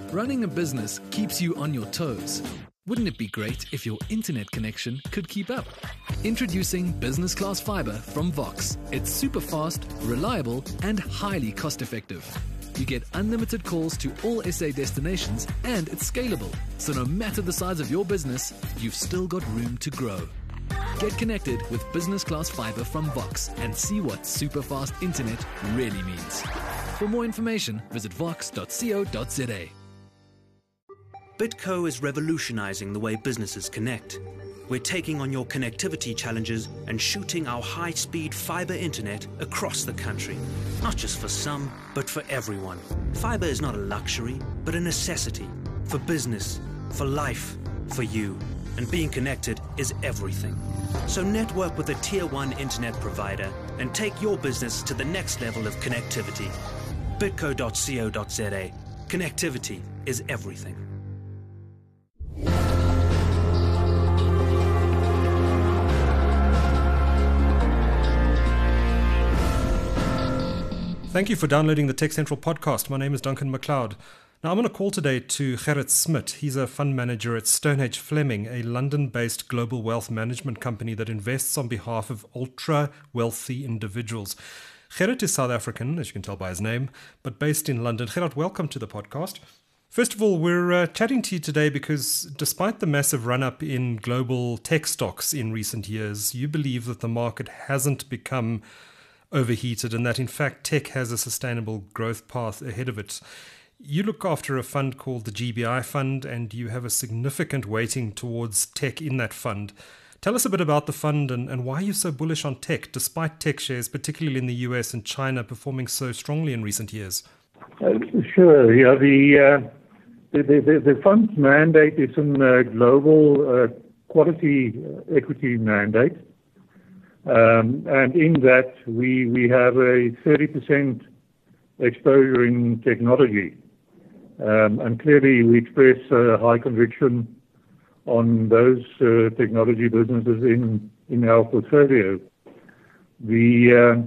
Running a business keeps you on your toes. Wouldn't it be great if your internet connection could keep up? Introducing Business Class Fiber from Vox. It's super fast, reliable, and highly cost effective. You get unlimited calls to all SA destinations, and it's scalable. So no matter the size of your business, you've still got room to grow. Get connected with Business Class Fiber from Vox and see what super fast internet really means. For more information, visit vox.co.za. Bitco is revolutionizing the way businesses connect. We're taking on your connectivity challenges and shooting our high-speed fiber internet across the country. Not just for some, but for everyone. Fiber is not a luxury, but a necessity. For business, for life, for you. And being connected is everything. So network with a Tier 1 internet provider and take your business to the next level of connectivity. Bitco.co.za. Connectivity is everything. Thank you for downloading the Tech Central podcast. My name is Duncan McLeod. Now, I'm on a call today to Gerrit Smit. He's a fund manager at Stonehage Fleming, a London-based global wealth management company that invests on behalf of ultra-wealthy individuals. Gerrit is South African, as you can tell by his name, but based in London. Gerrit, welcome to the podcast. First of all, we're chatting to you today because despite the massive run-up in global tech stocks in recent years, you believe that the market hasn't become overheated and that in fact tech has a sustainable growth path ahead of it. You look after a fund called the GBI Fund and you have a significant weighting towards tech in that fund. Tell us a bit about the fund and why you're so bullish on tech, despite tech shares, particularly in the US and China, performing so strongly in recent years. Sure. Yeah, the fund's mandate is a global quality equity mandate. And in that, we have a 30% exposure in technology. And clearly, we express high conviction on those technology businesses in our portfolio. The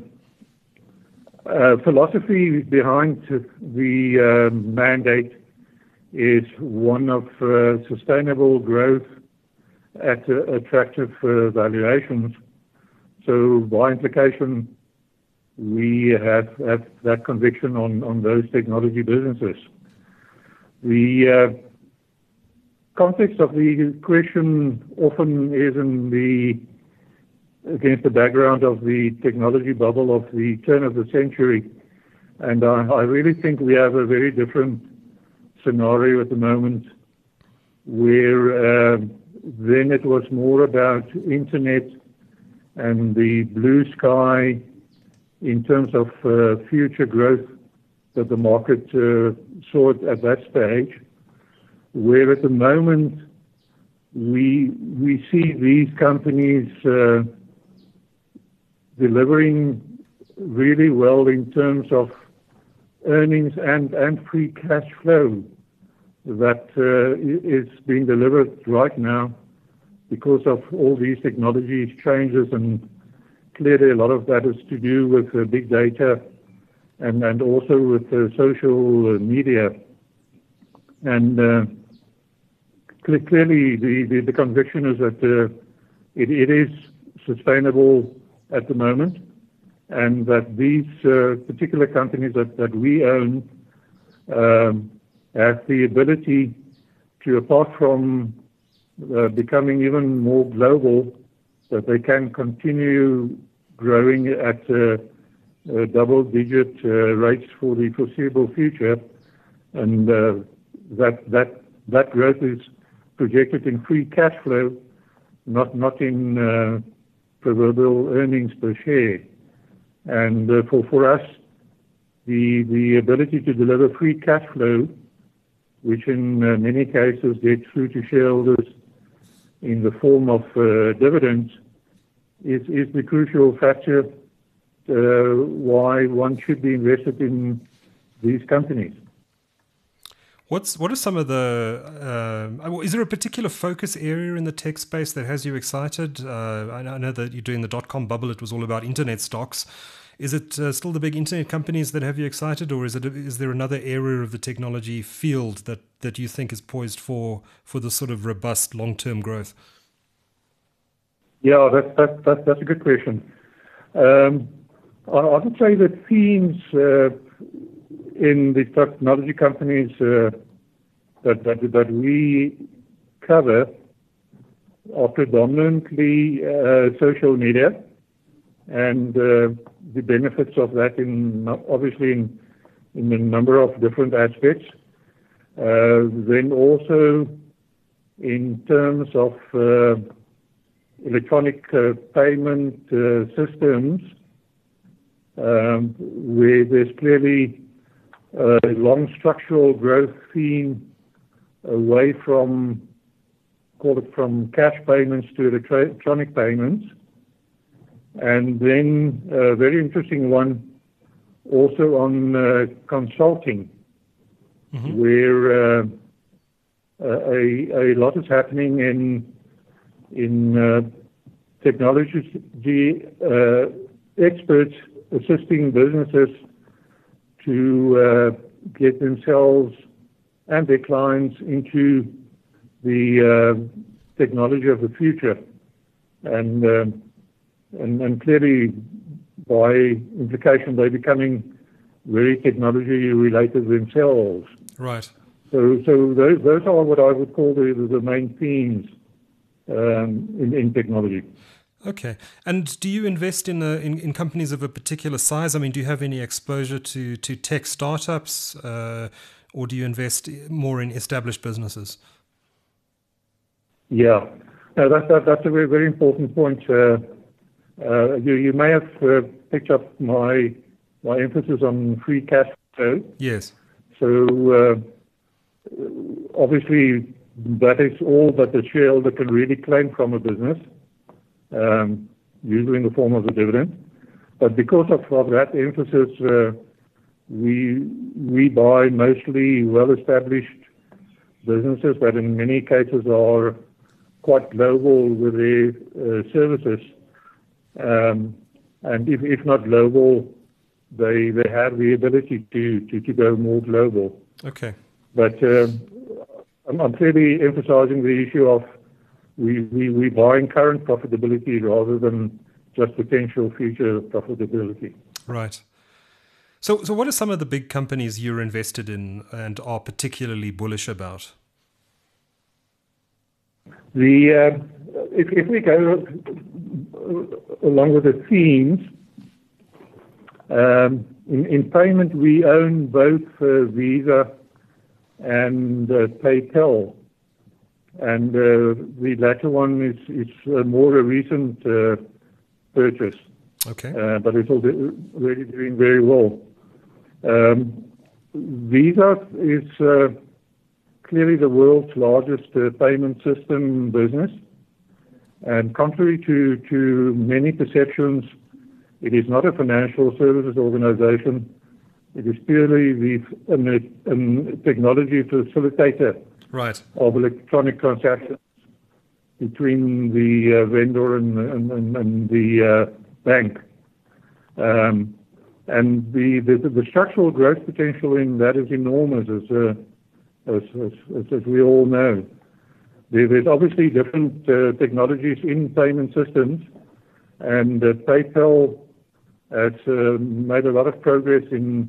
philosophy behind the mandate is one of sustainable growth at attractive valuations. So by implication, we have that conviction on those technology businesses. The context of the question often is against the background of the technology bubble of the turn of the century. And I really think we have a very different scenario at the moment where then it was more about internet and the blue sky in terms of future growth that the market saw at that stage, where at the moment we see these companies delivering really well in terms of earnings and free cash flow that is being delivered right now because of all these technology changes, and clearly a lot of that is to do with big data and also with social media. And clearly the conviction is that it is sustainable at the moment, and that these particular companies that we own have the ability to, apart from becoming even more global, that they can continue growing at double-digit rates for the foreseeable future, and that growth is projected in free cash flow, not in proverbial earnings per share. And for us, the ability to deliver free cash flow, which in many cases gets through to shareholders in the form of dividends, is the crucial factor why one should be invested in these companies. What are some of the... is there a particular focus area in the tech space that has you excited? I know that you're doing the dot-com bubble. It was all about internet stocks. Is it still the big internet companies that have you excited, or is there another area of the technology field that you think is poised for this sort of robust long-term growth? Yeah, that's a good question. I would say that themes in the technology companies that we cover are predominantly social media and the benefits of that obviously in a number of different aspects. Then also in terms of electronic payment systems, where there's clearly a long structural growth theme away from, call it from cash payments to electronic payments. And then a very interesting one also on consulting, where a lot is happening in technology experts assisting businesses to get themselves and their clients into the technology of the future, and clearly by implication they're becoming very technology related themselves. Right. So those are what I would call the main themes in technology. Okay. And do you invest in companies of a particular size? I mean, do you have any exposure to tech startups, or do you invest more in established businesses? Yeah, no, that's a very, very important point. You may have picked up my emphasis on free cash flow. Yes. So obviously that is all that the shareholder can really claim from a business, usually in the form of a dividend. But because of that emphasis, we buy mostly well-established businesses that in many cases are quite global with their services. And if not global, they have the ability to go more global. Okay. But I'm clearly emphasizing the issue of we buying current profitability rather than just potential future profitability. Right. So what are some of the big companies you're invested in and are particularly bullish about? If we go along with the themes, in payment we own both Visa and PayPal, and the latter one is more a recent purchase. Okay. But it's already doing very well. Visa is clearly the world's largest payment system business, and contrary to many perceptions, it is not a financial services organization. It is purely a technology facilitator, right, of electronic transactions between the vendor and the bank. And the structural growth potential in that is enormous, as we all know. There's obviously different technologies in payment systems, and PayPal has made a lot of progress in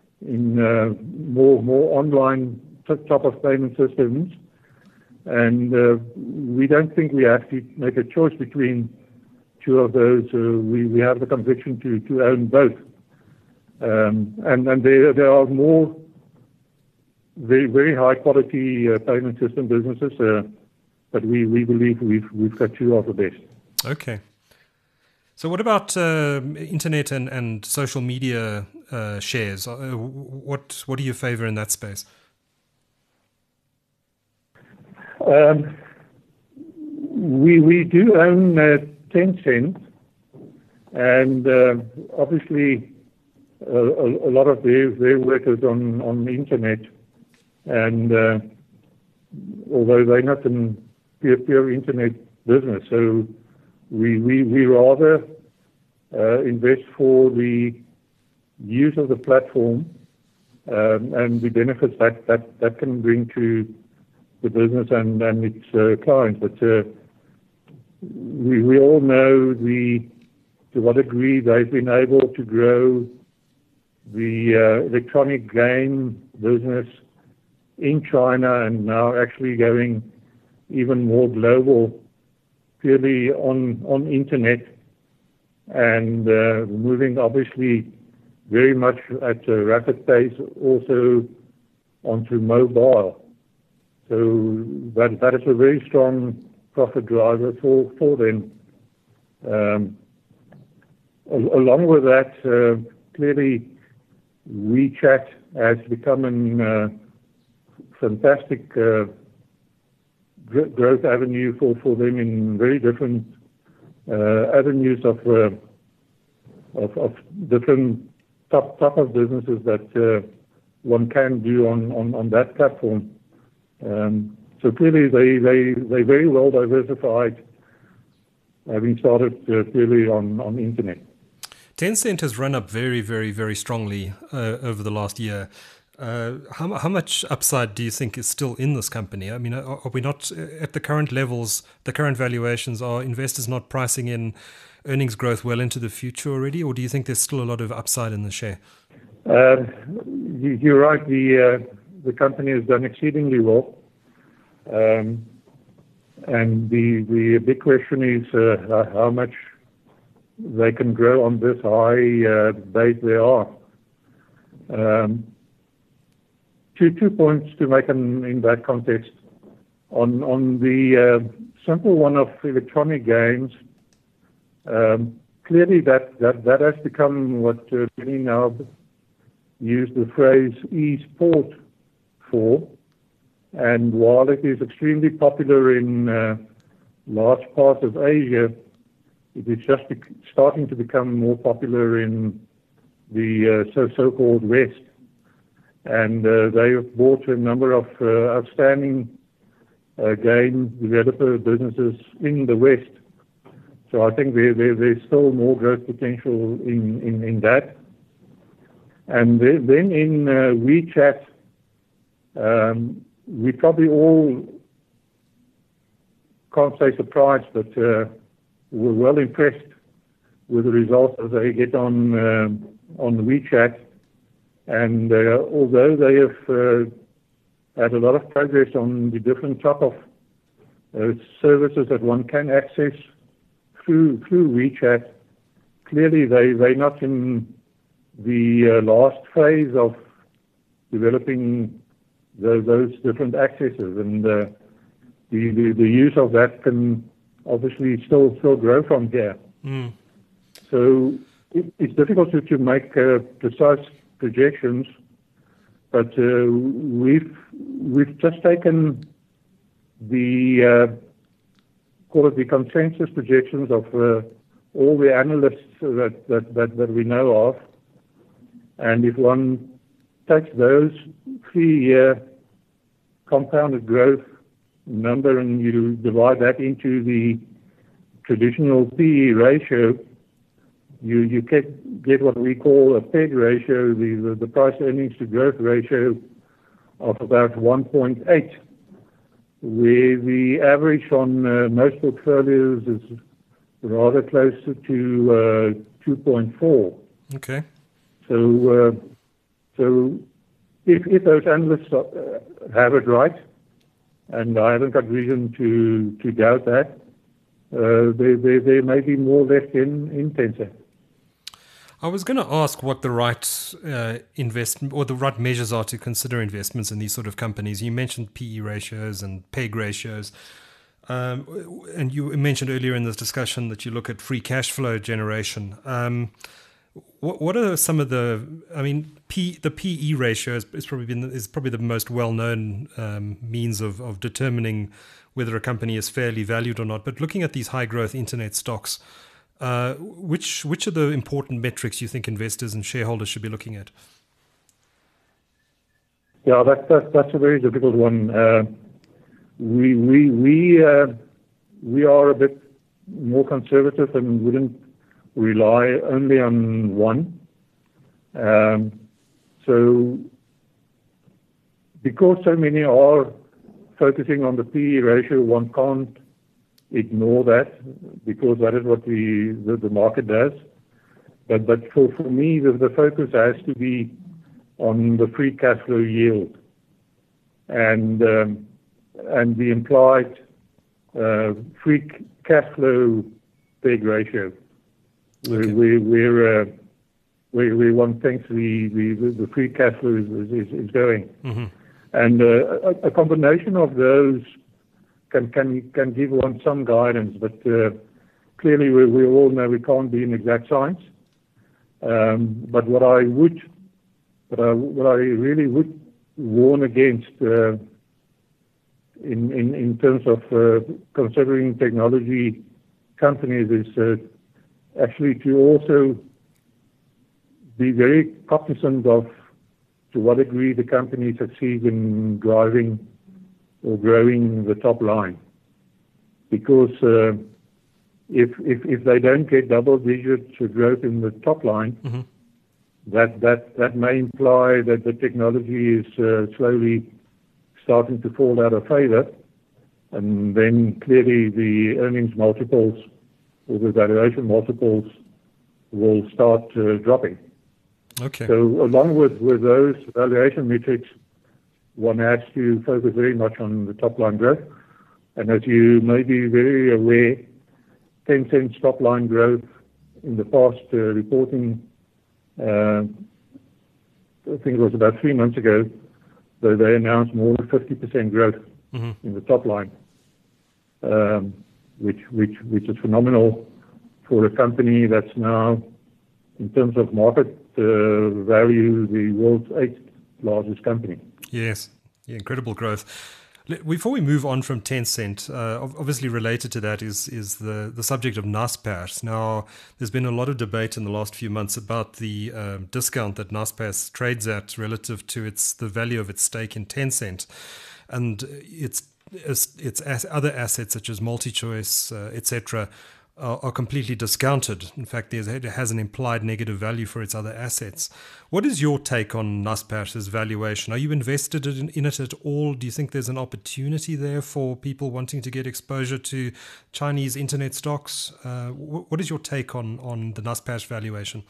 more online type of payment systems, and we don't think we have to make a choice between two of those. We have the conviction to own both, and there are more very, very high quality payment system businesses, but we believe we've got two of the best. Okay. So what about internet and social media shares? What do you favor in that space? We do own Tencent, and obviously a lot of their work is on the internet, and although they're not in pure internet business, so we rather invest for the use of the platform and the benefits that can bring to the business and its clients. But we all know to what degree they've been able to grow the electronic game business in China, and now actually going even more global, purely on internet, and moving obviously very much at a rapid pace also onto mobile. So that is a very strong profit driver for them. Along with that, clearly WeChat has become a fantastic growth avenue for them in very different avenues of different type of businesses that one can do on that platform. So clearly they very well diversified, having started purely on internet. Tencent has run up very, very, very strongly over the last year. How much upside do you think is still in this company? I mean, are we not at the current levels, the current valuations, are investors not pricing in earnings growth well into the future already, or do you think there's still a lot of upside in the share? You're right. The company has done exceedingly well. And the big question is how much they can grow on this high base they are. Two points to make in that context. On the simple one of electronic games, clearly that has become what many now use the phrase e-sport for. And while it is extremely popular in large parts of Asia, it is just starting to become more popular in the so-called West. And they have bought a number of outstanding game developer businesses in the West. So I think there's still more growth potential in that. And then in WeChat, we probably all can't say surprised, but we're well impressed with the results as they get on WeChat. And although they have had a lot of progress on the different type of services that one can access through WeChat, clearly they're not in the last phase of developing those different accesses, and the use of that can obviously still grow from here. Mm. So it's difficult to make precise projections, but we've just taken the call it the consensus projections of all the analysts that we know of, and if one takes those 3-year compounded growth number and you divide that into the traditional PE ratio, you get what we call a PEG ratio, the price earnings to growth ratio of about 1.8, where the average on most portfolios is rather closer to 2.4. Okay. So if those analysts have it right, and I haven't got reason to doubt that, there may be more left in Tencent. I was going to ask what the right investment or the right measures are to consider investments in these sort of companies. You mentioned PE ratios and PEG ratios. And you mentioned earlier in this discussion that you look at free cash flow generation. What are some of the? I mean, the PE ratio is probably the most well-known means of determining whether a company is fairly valued or not. But looking at these high-growth internet stocks, which are the important metrics you think investors and shareholders should be looking at? Yeah, that's a very difficult one. We are a bit more conservative and wouldn't rely only on one. So because so many are focusing on the PE ratio, one can't ignore that because that is what the market does. But for me, the focus has to be on the free cash flow yield and the implied free cash flow PEG ratio. Okay. We want thanks the free cash flow is going. Mm-hmm. And a combination of those can give one some guidance, but clearly we all know we can't be an exact science. But what I really would warn against in terms of considering technology companies is actually to also be very cognizant of to what degree the company succeeds in driving or growing the top line. Because if they don't get double-digit growth in the top line, Mm-hmm. that may imply that the technology is slowly starting to fall out of favor, and then clearly the earnings multiples or the valuation multiples will start dropping. Okay. So along with those valuation metrics, one has to focus very much on the top line growth. And as you may be very aware, Tencent's top line growth in the past reporting, I think it was about 3 months ago, they announced more than 50% growth Mm-hmm. in the top line, which is phenomenal for a company that's now, in terms of market value, the world's 8th largest company. Yes, yeah, incredible growth. Before we move on from Tencent, obviously related to that is the subject of Naspers. Now, there's been a lot of debate in the last few months about the discount that Naspers trades at relative to the value of its stake in Tencent, and its other assets such as MultiChoice, etc. Are completely discounted. In fact, it has an implied negative value for its other assets. What is your take on Naspers' valuation? Are you invested in it at all? Do you think there's an opportunity there for people wanting to get exposure to Chinese internet stocks? What is your take on the Naspers valuation?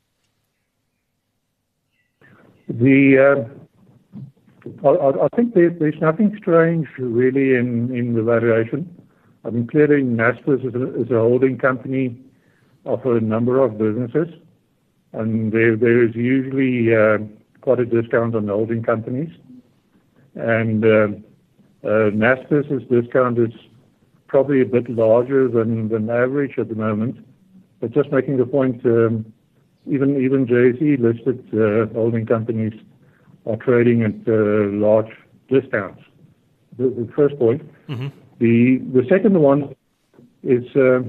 I think there's nothing strange really in the valuation. I mean, clearly Naspers is a holding company of a number of businesses, and there is usually quite a discount on the holding companies. And Naspers' discount is probably a bit larger than average at the moment. But just making the point, even JSE listed holding companies are trading at large discounts. The first point. Mm-hmm. The second one is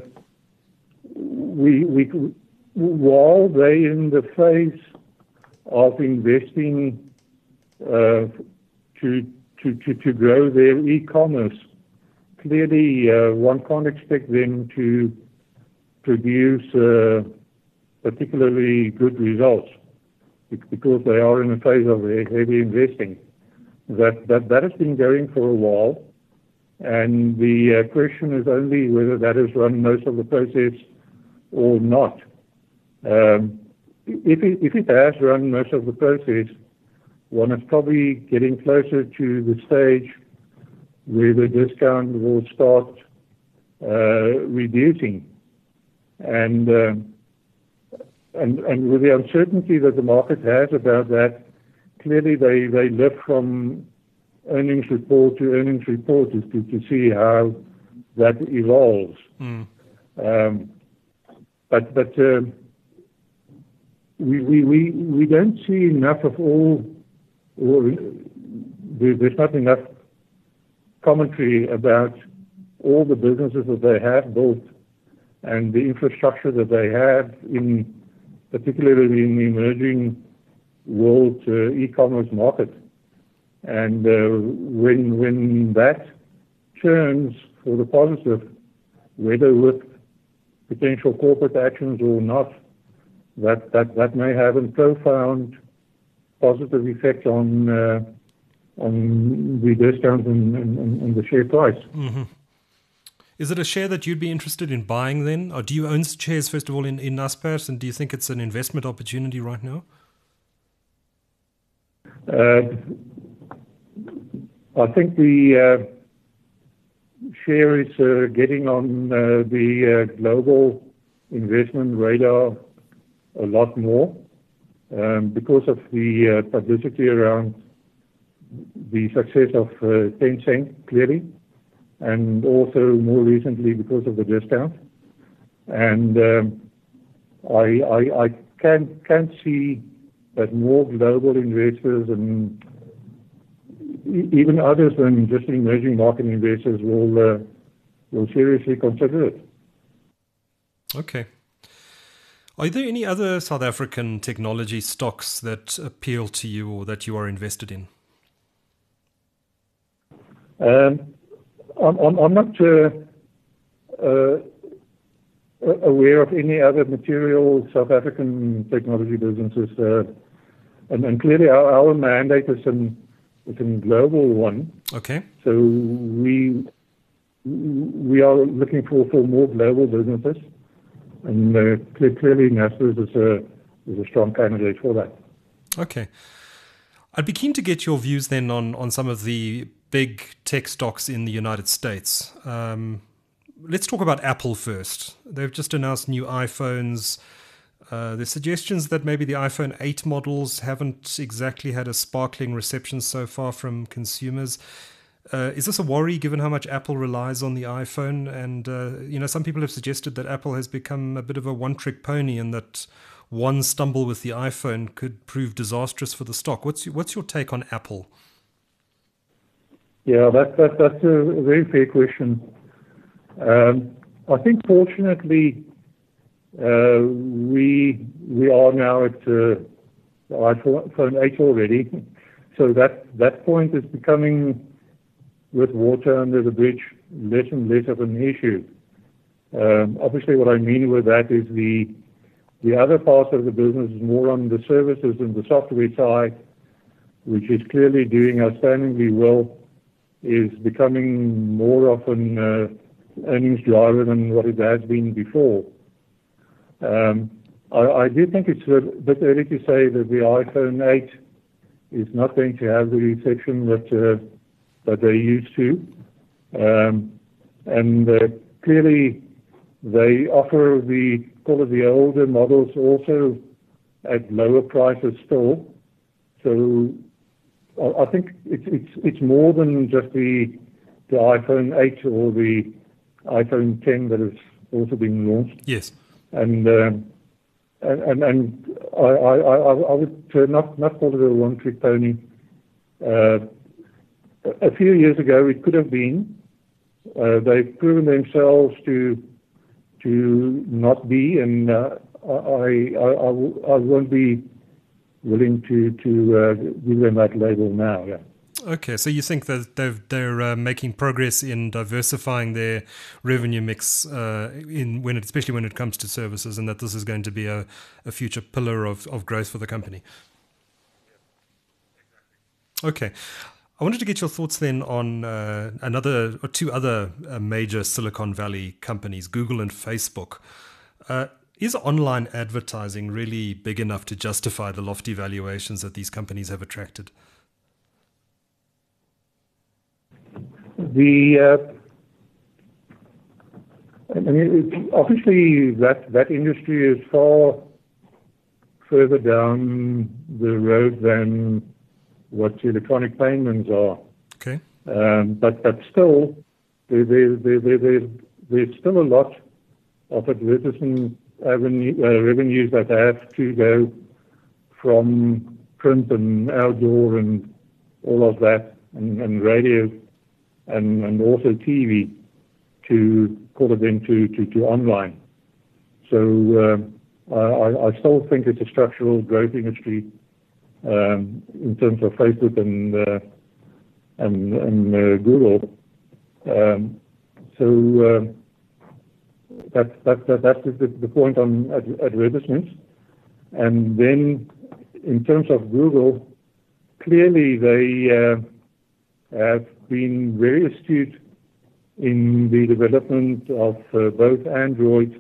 while they in the phase of investing to grow their e-commerce, clearly one can't expect them to produce particularly good results because they are in a phase of heavy investing. That has been going for a while. And the question is only whether that has run most of the process or not. If it has run most of the process, one is probably getting closer to the stage where the discount will start reducing. And with the uncertainty that the market has about that, clearly they live from earnings report to earnings report to see how that evolves. Mm. But we don't see enough of all, or there's not enough commentary about all the businesses that they have built and the infrastructure that they have particularly in the emerging world e-commerce market. And when that turns for the positive, whether with potential corporate actions or not, that may have a profound positive effect on the discount and the share price. Mm-hmm. Is it a share that you'd be interested in buying then? Or do you own shares, first of all, in Naspers, and do you think it's an investment opportunity right now? I think the share is getting on the global investment radar a lot more because of the publicity around the success of Tencent, clearly, and also more recently because of the discount. And I can see that more global investors and even others than just emerging market investors will seriously consider it. Okay. Are there any other South African technology stocks that appeal to you or that you are invested in? I'm not aware of any other material South African technology businesses, and clearly our mandate is a global one. Okay. So we are looking for more global businesses, and clearly Naspers is a strong candidate for that. Okay. I'd be keen to get your views then on some of the big tech stocks in the United States. Let's talk about Apple first. They've just announced new iPhones. There's suggestions that maybe the iPhone 8 models haven't exactly had a sparkling reception so far from consumers. Is this a worry given how much Apple relies on the iPhone? And, some people have suggested that Apple has become a bit of a one-trick pony and that one stumble with the iPhone could prove disastrous for the stock. What's your take on Apple? Yeah, that's a very fair question. I think fortunately we are now at the iPhone 8 already, so that point is becoming, with water under the bridge, less and less of an issue. Obviously, what I mean with that is the other parts of the business is more on the services and the software side, which is clearly doing outstandingly well, is becoming more of an earnings driver than what it has been before. I do think it's a bit early to say that the iPhone 8 is not going to have the reception that they used to. Clearly they offer the older models also at lower prices still. So I think it's more than just the iPhone 8 or the iPhone 10 that has also been launched. Yes. And I would not call it a one-trick pony. A few years ago, it could have been. They've proven themselves to not be, and I won't be willing to give them that label now. Yeah. Okay, so you think that they're making progress in diversifying their revenue mix, especially when it comes to services, and that this is going to be a future pillar of growth for the company. Okay. I wanted to get your thoughts then on two other major Silicon Valley companies, Google and Facebook. Is online advertising really big enough to justify the lofty valuations that these companies have attracted? Obviously that industry is far further down the road than what electronic payments are. Okay. But still, there's still a lot of advertising revenues that have to go from print and outdoor and all of that, and radio and also TV to call it into to online. So I still think it's a structural growth industry in terms of Facebook and Google. So that's the point on advertisements. And then in terms of Google, clearly have been very astute in the development of both Android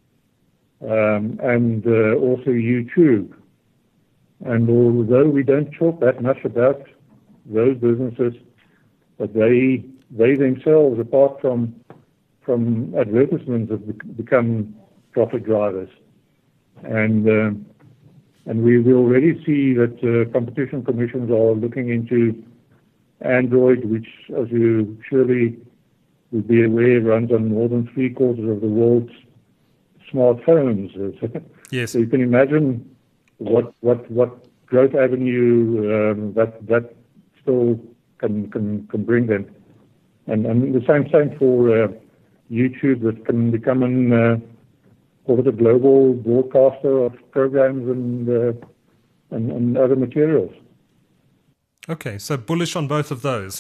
and also YouTube. And although we don't talk that much about those businesses, but they themselves, apart from advertisements, have become profit drivers. And we already see that competition commissions are looking into Android, which, as you surely would be aware, runs on more than 3/4 of the world's smartphones. Yes. So you can imagine what growth avenue that still can bring them, and the same for YouTube, that can become a global broadcaster of programs and other materials. Okay, so bullish on both of those.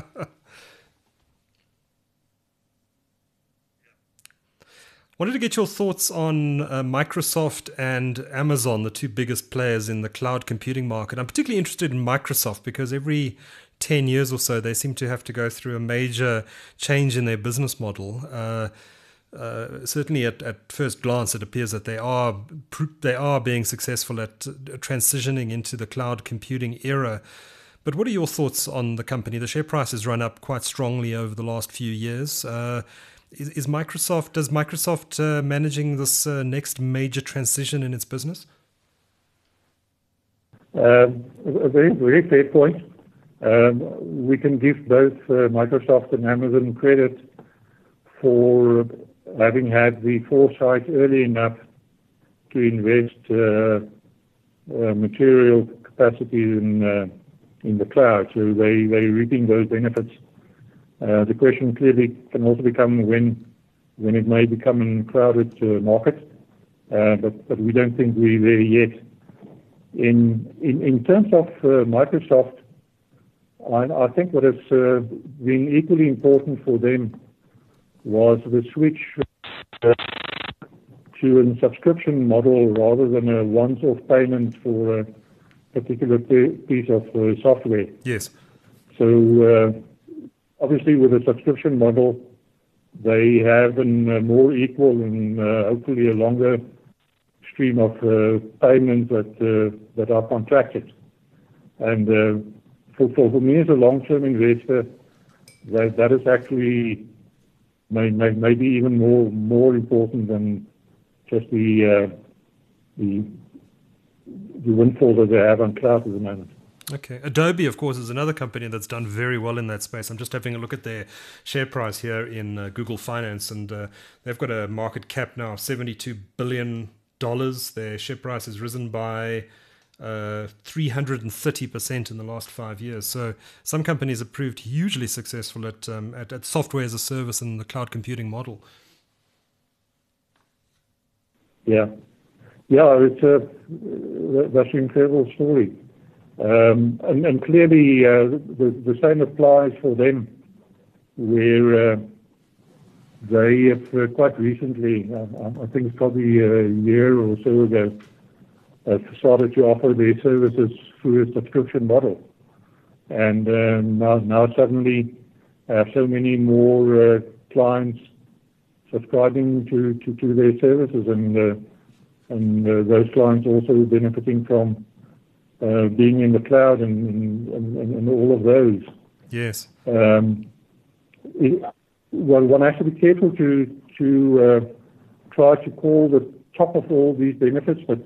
Wanted to get your thoughts on Microsoft and Amazon, the two biggest players in the cloud computing market. I'm particularly interested in Microsoft because every 10 years or so they seem to have to go through a major change in their business model. Certainly at first glance, it appears that they are being successful at transitioning into the cloud computing era. But what are your thoughts on the company? The share price has run up quite strongly over the last few years. Does Microsoft managing this next major transition in its business? A very, very fair point. We can give both Microsoft and Amazon credit for having had the foresight early enough to invest material capacity in the cloud. So they're reaping those benefits. The question clearly can also become when it may become a crowded market, but we don't think we're there yet. In terms of Microsoft, I think what has been equally important for them was the switch to a subscription model rather than a once-off payment for a particular piece of software. Yes. So obviously, with a subscription model, they have a more equal and hopefully a longer stream of payments that are contracted. And for me as a long-term investor, that is actually maybe even more important than just the windfall that they have on cloud at the moment. Okay. Adobe, of course, is another company that's done very well in that space. I'm just having a look at their share price here in Google Finance, and they've got a market cap now of $72 billion. Their share price has risen by 330% in the last 5 years. So some companies have proved hugely successful at software as a service and the cloud computing model. Yeah, that's an incredible story. And clearly, the same applies for them, where they have quite recently, I think it's probably a year or so ago, started to offer their services through a subscription model. And now suddenly have so many more clients subscribing to their services, and those clients also benefiting from being in the cloud and all of those. Yes. One has to be careful to try to call the top of all these benefits, but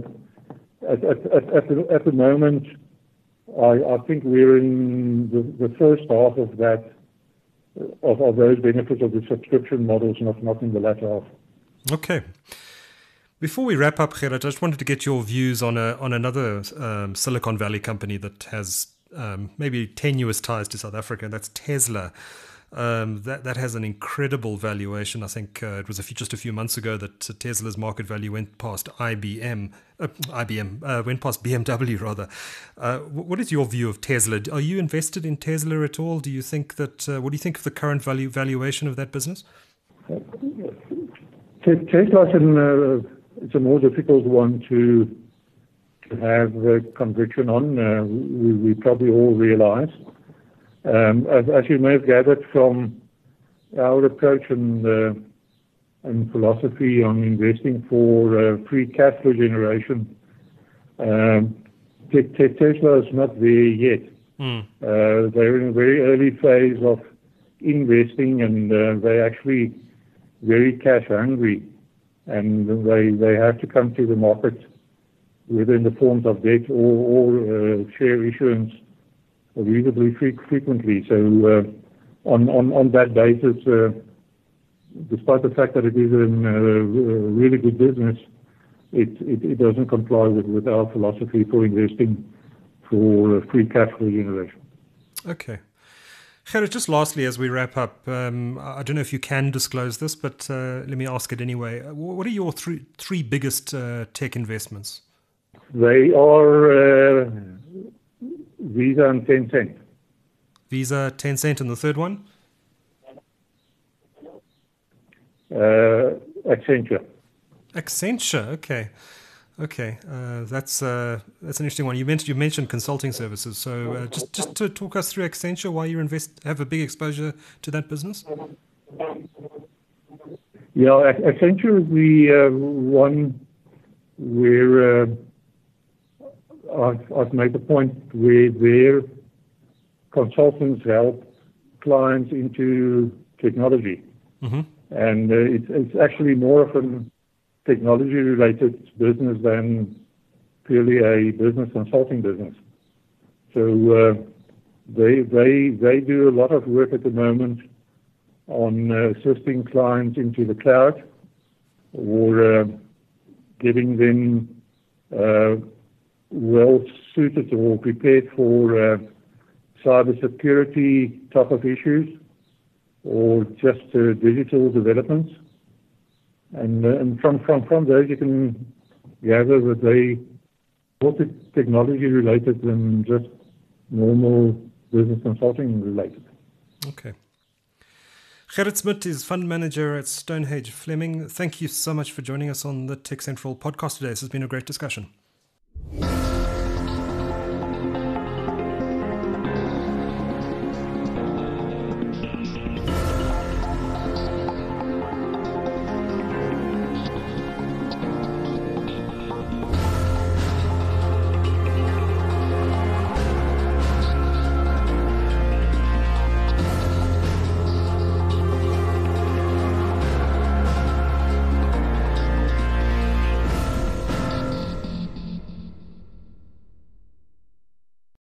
at the moment, I think we're in the first half of that of those benefits of the subscription models, not in the latter half. Okay. Before we wrap up, Gerard, I just wanted to get your views on another Silicon Valley company that has maybe tenuous ties to South Africa, and that's Tesla. That has an incredible valuation. I think it was just a few months ago that Tesla's market value went past went past BMW rather. What is your view of Tesla? Are you invested in Tesla at all? Do you think that? What do you think of the current valuation of that business? Tesla it's a more difficult one to have conviction on. We probably all realize. As you may have gathered from our approach and philosophy on investing for free cash flow generation, Tesla is not there yet. They're in a very early phase of investing, and they're actually very cash hungry, and they have to come to the market whether in the forms of debt or share issuance reasonably frequently. So on that basis, despite the fact that it is a really good business, it doesn't comply with our philosophy for investing for free cash flow generation. Okay. Gerrit, just lastly, as we wrap up, I don't know if you can disclose this, but let me ask it anyway. What are your three biggest tech investments? They are Visa and Tencent. Visa, Tencent, and the third one? Accenture. Accenture, okay. That's an interesting one. You mentioned consulting services, so just to talk us through Accenture, why you have a big exposure to that business. Yeah, Accenture is the one where I've made the point where their consultants help clients into technology, and it's actually more of a technology-related business than purely a business consulting business. So they do a lot of work at the moment on assisting clients into the cloud, or getting them well suited or prepared for cybersecurity type of issues, or just digital developments. And from those you can gather that they more technology related than just normal business consulting related. Okay. Gerrit Smit is fund manager at Stonehage Fleming. Thank you so much for joining us on the Tech Central podcast today. This has been a great discussion.